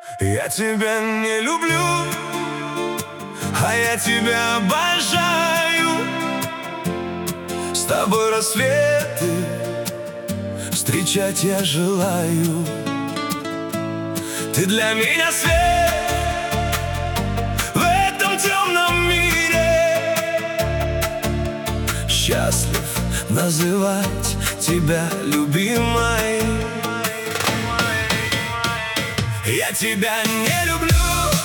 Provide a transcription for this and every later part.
Я тебя не люблю, а я тебя обожаю. С тобой рассветы встречать я желаю. Ты для меня свет в этом темном мире. Счастлив называть тебя любимой. Я тебя не люблю,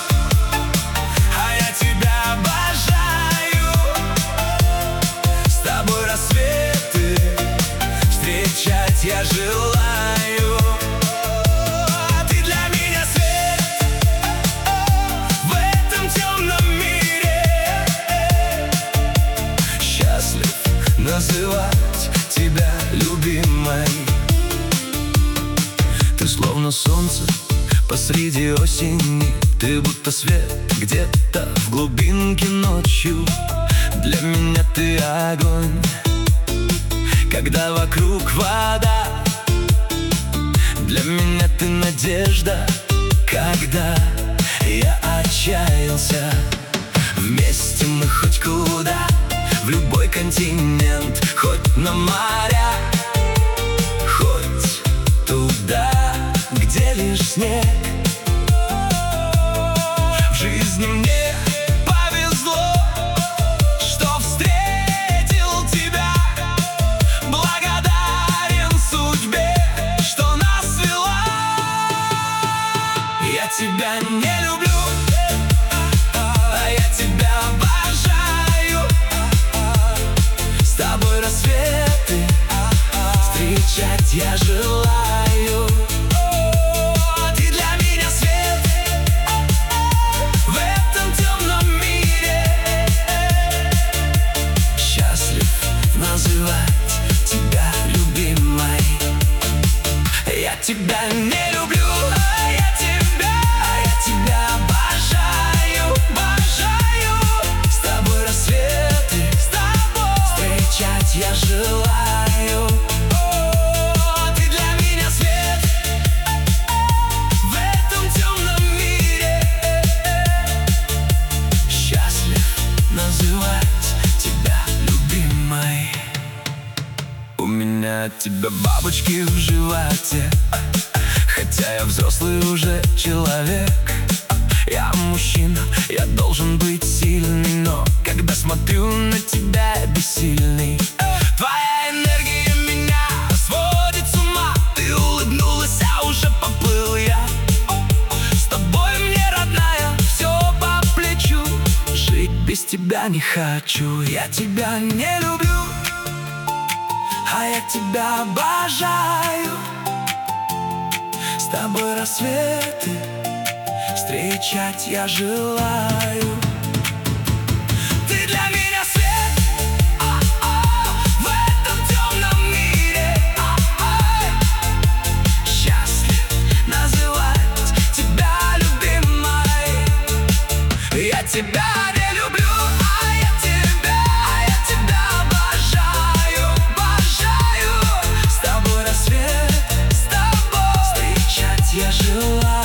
а я тебя обожаю. С тобой рассветы встречать я желаю. Ты для меня свет в этом темном мире. Счастлив называть тебя любимой. Ты словно солнце посреди осени, ты будто свет где-то в глубинке ночью. Для меня ты огонь, когда вокруг вода. Для меня ты надежда, когда я отчаялся. Вместе мы хоть куда, в любой континент, хоть на моря, хоть туда, где лишь снег. В жизни мне повезло, что встретил тебя. Благодарен судьбе, что нас свела. Я тебя не люблю, а я тебя обожаю. С тобой рассветы встречать я желаю. Я тебя не люблю, а я тебя обожаю, обожаю. С тобой рассветы встречать я желаю. Ты для меня свет в этом темном мире. Счастлив называть тебя любимой. У меня от тебя бабочки в животе, хотя я взрослый уже человек. Я мужчина, я должен быть сильный, но когда смотрю на тебя, бессильный. Твоя энергия меня сводит с ума. Ты улыбнулась, а уже поплыл я. С тобой мне, родная, все по плечу. Жить без тебя не хочу. Я тебя не люблю, а я тебя обожаю. С тобой рассветы встречать я желаю. Ты для меня свет в этом темном мире. Счастлив называть тебя любимой. Я тебя не люблю, а я тебя обожаю, обожаю. С тобой рассвет, с тобой встречать я желаю.